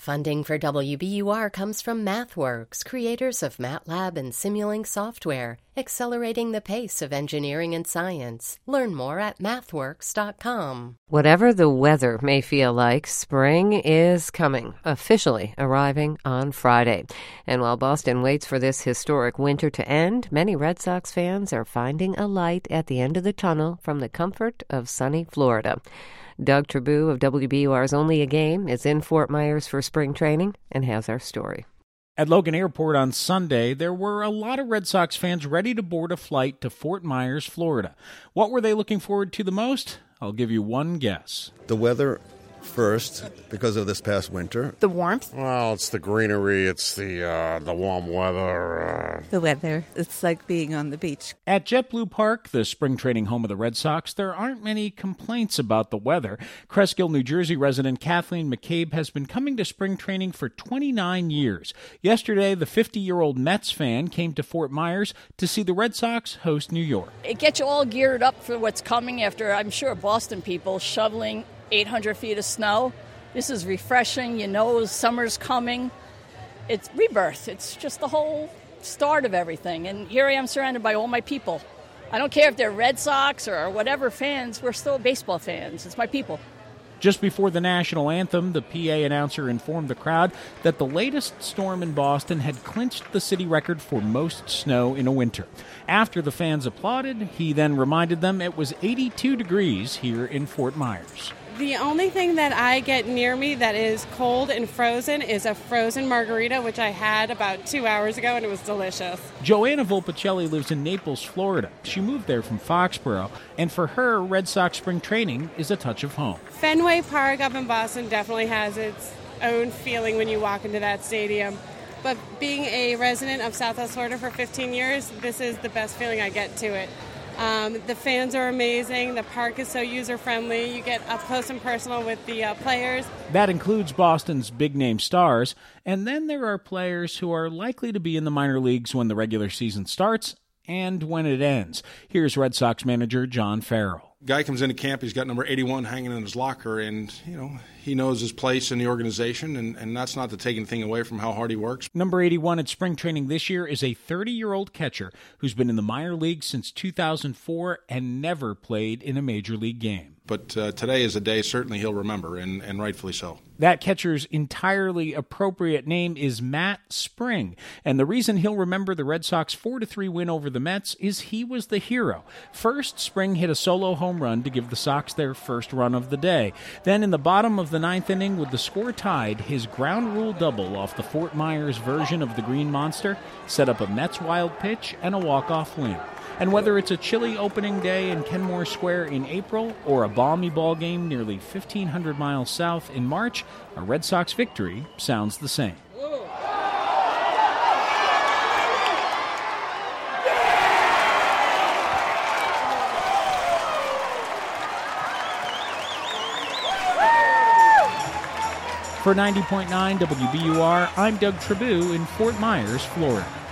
Funding for WBUR comes from MathWorks, creators of MATLAB and Simulink software, accelerating the pace of engineering and science. Learn more at mathworks.com. Whatever the weather may feel like, spring is coming, officially arriving on Friday. And while Boston waits for this historic winter to end, many Red Sox fans are finding a light at the end of the tunnel from the comfort of sunny Florida. Doug Tribou of WBUR's Only a Game is in Fort Myers for spring training and has our story. At Logan Airport on Sunday, there were a lot of Red Sox fans ready to board a flight to Fort Myers, Florida. What were they looking forward to the most? I'll give you one guess. The weather first, because of this past winter. The warmth? Well, it's the greenery, it's the warm weather. The weather. It's like being on the beach. At JetBlue Park, the spring training home of the Red Sox, there aren't many complaints about the weather. Cresskill, New Jersey resident Kathleen McCabe has been coming to spring training for 29 years. Yesterday, the 50-year-old Mets fan came to Fort Myers to see the Red Sox host New York. It gets you all geared up for what's coming after, I'm sure, Boston people shoveling 800 feet of snow. This is refreshing. You know summer's coming. It's rebirth. It's just the whole start of everything. And here I am surrounded by all my people. I don't care if they're Red Sox or whatever fans. We're still baseball fans. It's my people. Just before the national anthem, the PA announcer informed the crowd that the latest storm in Boston had clinched the city record for most snow in a winter. After the fans applauded, he then reminded them it was 82 degrees here in Fort Myers. The only thing that I get near me that is cold and frozen is a frozen margarita, which I had about 2 hours ago, and it was delicious. Joanna Volpicelli lives in Naples, Florida. She moved there from Foxborough, and for her, Red Sox spring training is a touch of home. Fenway Park up in Boston definitely has its own feeling when you walk into that stadium. But being a resident of Southwest Florida for 15 years, this is the best feeling I get to it. The fans are amazing. The park is so user-friendly. You get up close and personal with the players. That includes Boston's big-name stars. And then there are players who are likely to be in the minor leagues when the regular season starts and when it ends. Here's Red Sox manager John Farrell. Guy comes into camp, he's got number 81 hanging in his locker, and, he knows his place in the organization, and that's not to take anything away from how hard he works. Number 81 at spring training this year is a 30-year-old catcher who's been in the minor leagues since 2004 and never played in a major league game. But today is a day certainly he'll remember, and rightfully so. That catcher's entirely appropriate name is Matt Spring, and the reason he'll remember the Red Sox 4-3 win over the Mets is he was the hero. First, Spring hit a solo home run to give the Sox their first run of the day. Then in the bottom of the ninth inning, with the score tied, his ground rule double off the Fort Myers version of the Green Monster set up a Mets wild pitch and a walk-off win. And whether it's a chilly opening day in Kenmore Square in April or a balmy ball game nearly 1,500 miles south in March, a Red Sox victory sounds the same. For 90.9 WBUR, I'm Doug Tribou in Fort Myers, Florida.